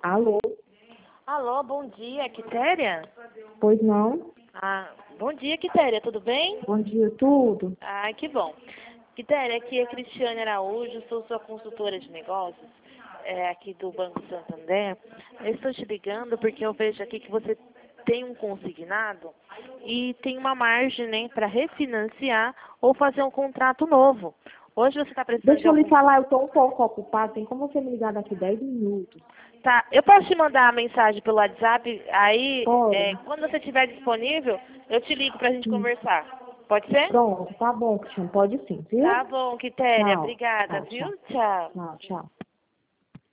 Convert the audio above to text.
Alô? Alô, bom dia, Quitéria? Pois não? Bom dia, Quitéria, tudo bem? Bom dia, tudo? Que bom. Quitéria, aqui é Cristiane Araújo, sou sua consultora de negócios, aqui do Banco Santander. Eu estou te ligando porque eu vejo aqui que você tem um consignado e tem uma margem, né, para refinanciar ou fazer um contrato novo. Hoje você está precisando de Deixa eu lhe algum... falar, eu estou um pouco ocupada. Tem como você me ligar daqui 10 minutos? Tá, eu posso te mandar a mensagem pelo WhatsApp, aí, Pode? quando você estiver disponível, eu te ligo para a gente Sim. conversar. Pode ser? Pronto, tá bom, Cristiano. Pode sim, viu? Tá bom, Quitéria. Tchau. Obrigada, Tchau, viu? tchau. Tchau. Tchau, tchau.